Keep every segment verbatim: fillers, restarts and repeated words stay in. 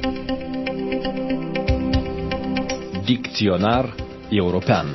Dicționar european.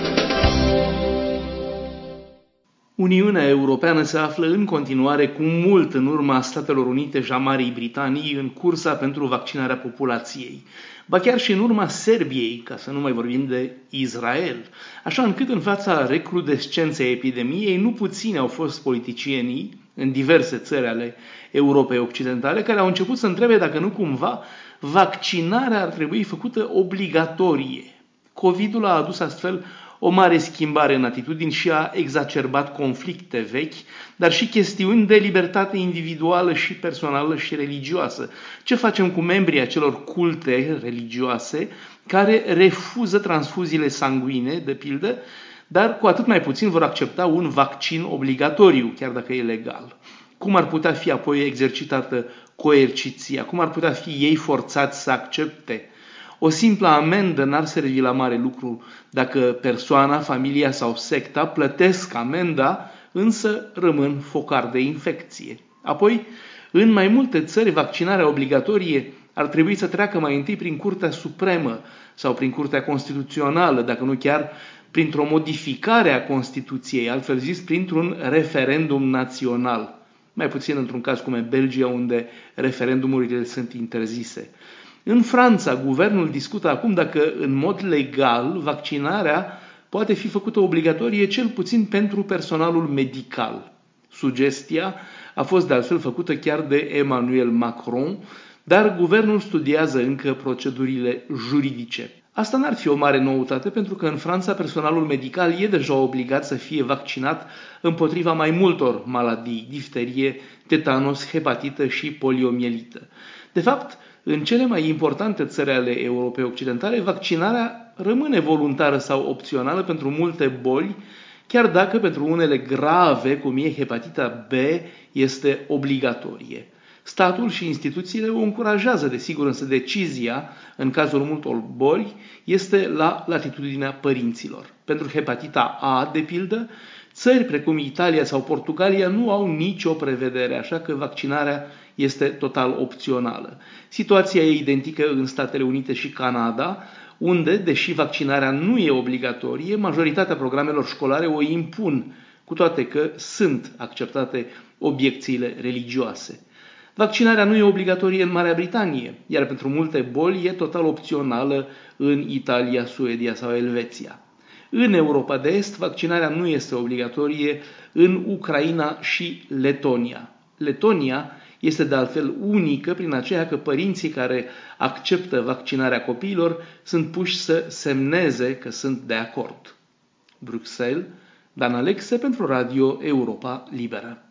Uniunea Europeană se află în continuare cu mult în urma Statelor Unite și a Marii Britanii în cursa pentru vaccinarea populației. Ba chiar și în urma Serbiei, ca să nu mai vorbim de Israel. Așa încât în fața recrudescenței epidemiei, nu puțini au fost politicienii în diverse țări ale Europei Occidentale care au început să întrebe dacă nu cumva vaccinarea ar trebui făcută obligatorie. Covidul a adus astfel o mare schimbare în atitudini și a exacerbat conflicte vechi, dar și chestiuni de libertate individuală și personală și religioasă. Ce facem cu membrii acelor culte religioase care refuză transfuziile sanguine, de pildă, dar cu atât mai puțin vor accepta un vaccin obligatoriu, chiar dacă e legal? Cum ar putea fi apoi exercitată coerciția? Cum ar putea fi ei forțați să accepte? O simplă amendă n-ar servi la mare lucru dacă persoana, familia sau secta plătesc amenda, însă rămân focar de infecție. Apoi, în mai multe țări, vaccinarea obligatorie ar trebui să treacă mai întâi prin Curtea Supremă sau prin Curtea Constituțională, dacă nu chiar printr-o modificare a Constituției, altfel zis printr-un referendum național. Mai puțin într-un caz cum e Belgia, unde referendumurile sunt interzise. În Franța, guvernul discută acum dacă în mod legal vaccinarea poate fi făcută obligatorie cel puțin pentru personalul medical. Sugestia a fost de altfel făcută chiar de Emmanuel Macron, dar guvernul studiază încă procedurile juridice. Asta n-ar fi o mare noutate pentru că în Franța personalul medical e deja obligat să fie vaccinat împotriva mai multor maladii, difterie, tetanos, hepatită și poliomielită. De fapt, în cele mai importante țări ale Europei Occidentale, vaccinarea rămâne voluntară sau opțională pentru multe boli, chiar dacă pentru unele grave, cum e hepatita B, este obligatorie. Statul și instituțiile o încurajează, desigur, însă decizia, în cazul multor boli, este la latitudinea părinților. Pentru hepatita A, de pildă, țări precum Italia sau Portugalia nu au nicio prevedere, așa că vaccinarea este total opțională. Situația e identică în Statele Unite și Canada, unde, deși vaccinarea nu e obligatorie, majoritatea programelor școlare o impun, cu toate că sunt acceptate obiecțiile religioase. Vaccinarea nu e obligatorie în Marea Britanie, iar pentru multe boli e total opțională în Italia, Suedia sau Elveția. În Europa de Est, vaccinarea nu este obligatorie în Ucraina și Letonia. Letonia este de altfel unică prin aceea că părinții care acceptă vaccinarea copiilor sunt puși să semneze că sunt de acord. Bruxelles, Dan Alexe pentru Radio Europa Liberă.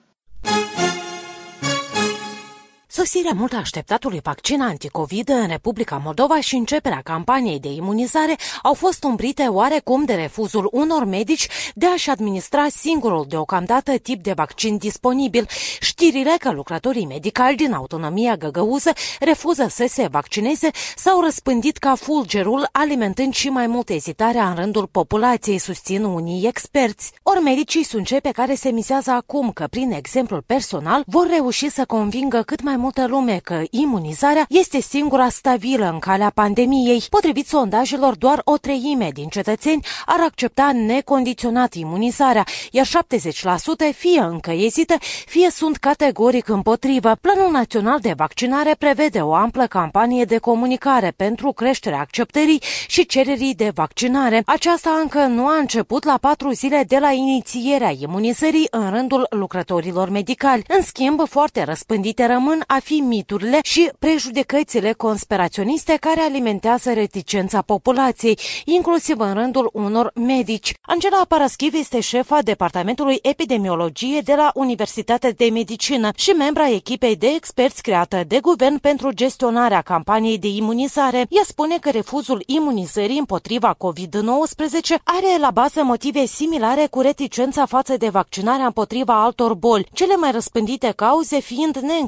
Sosirea mult așteptatului vaccin anticovid în Republica Moldova și începerea campaniei de imunizare au fost umbrite oarecum de refuzul unor medici de a-și administra singurul deocamdată tip de vaccin disponibil. Știrile că lucrătorii medicali din autonomia găgăuză refuză să se vaccineze s-au răspândit ca fulgerul, alimentând și mai mult ezitarea în rândul populației, susțin unii experți. Ori medicii sunt cei pe care se mizează acum că, prin exemplul personal, vor reuși să convingă cât mai multă lume că imunizarea este singura stabilă în calea pandemiei. Potrivit sondajelor, doar o treime din cetățeni ar accepta necondiționat imunizarea, iar șaptezeci la sută fie încă ezită, fie sunt categoric împotrivă. Planul Național de Vaccinare prevede o amplă campanie de comunicare pentru creșterea acceptării și cererii de vaccinare. Aceasta încă nu a început la patru zile de la inițierea imunizării în rândul lucrătorilor medicali. În schimb, foarte răspândite rămân a fi miturile și prejudecățile conspiraționiste care alimentează reticența populației, inclusiv în rândul unor medici. Angela Paraschiv este șefa Departamentului Epidemiologie de la Universitatea de Medicină și membra echipei de experți creată de guvern pentru gestionarea campaniei de imunizare. Ea spune că refuzul imunizării împotriva covid nouăsprezece are la bază motive similare cu reticența față de vaccinarea împotriva altor boli, cele mai răspândite cauze fiind neîncrederea în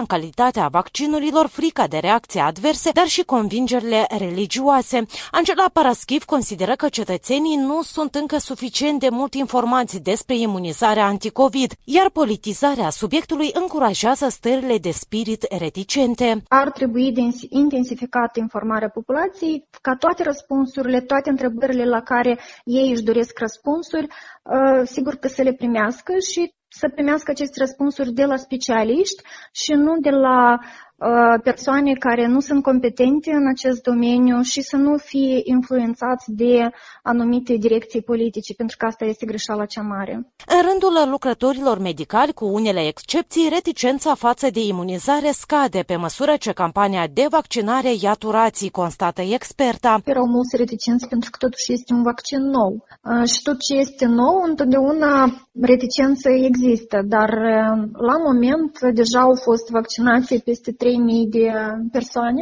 calitatea vaccinurilor, frica de reacții adverse, dar și convingerile religioase. Angela Paraschiv consideră că cetățenii nu sunt încă suficient de mult informați despre imunizarea anticovid, iar politizarea subiectului încurajează stările de spirit reticente. Ar trebui de intensificată informarea populației, ca toate răspunsurile, toate întrebările la care ei își doresc răspunsuri, sigur că să le primească și să primească aceste răspunsuri de la specialiști și nu de la persoane care nu sunt competente în acest domeniu și să nu fie influențați de anumite direcții politice, pentru că asta este greșeala cea mare. În rândul lucrătorilor medicali, cu unele excepții, reticența față de imunizare scade pe măsură ce campania de vaccinare ia turații, constată experta. Erau mulți reticenți pentru că totuși este un vaccin nou. Și tot ce este nou, întotdeauna reticență există, dar la moment deja au fost vaccinații peste trei mii de persoane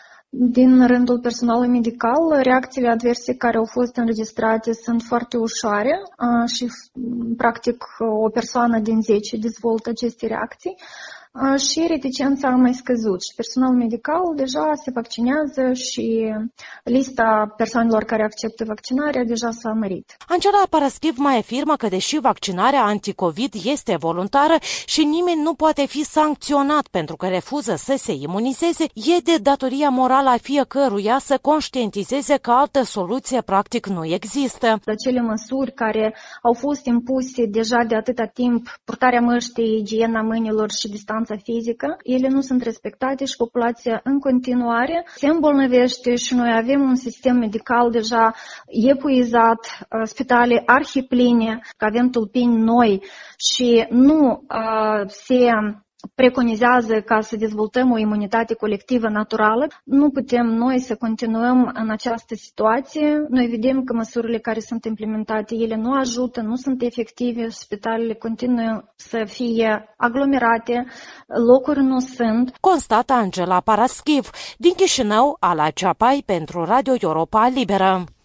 din rândul personalului medical. Reacțiile adverse care au fost înregistrate sunt foarte ușoare și practic o persoană din zece dezvoltă aceste reacții. Și reticența a mai scăzut și personalul medical deja se vaccinează și lista persoanelor care acceptă vaccinarea deja s-a mărit. Angela Paraschiv mai afirmă că deși vaccinarea anticovid este voluntară și nimeni nu poate fi sancționat pentru că refuză să se imunizeze, e de datoria morală a fiecăruia să conștientizeze că altă soluție practic nu există. Acele măsuri care au fost impuse deja de atâta timp, purtarea măștii, igiena mâinilor și distanța fizică, ele nu sunt respectate și populația în continuare se îmbolnăvește și noi avem un sistem medical deja epuizat, spitale arhipline, că avem tulpini noi și nu uh, se preconizează ca să dezvoltăm o imunitate colectivă naturală. Nu putem noi să continuăm în această situație. Noi vedem că măsurile care sunt implementate, ele nu ajută, nu sunt efective, spitalele continuă să fie aglomerate, locuri nu sunt. Constată Angela Paraschiv, din Chișinău, Ala Ceapai pentru Radio Europa Liberă.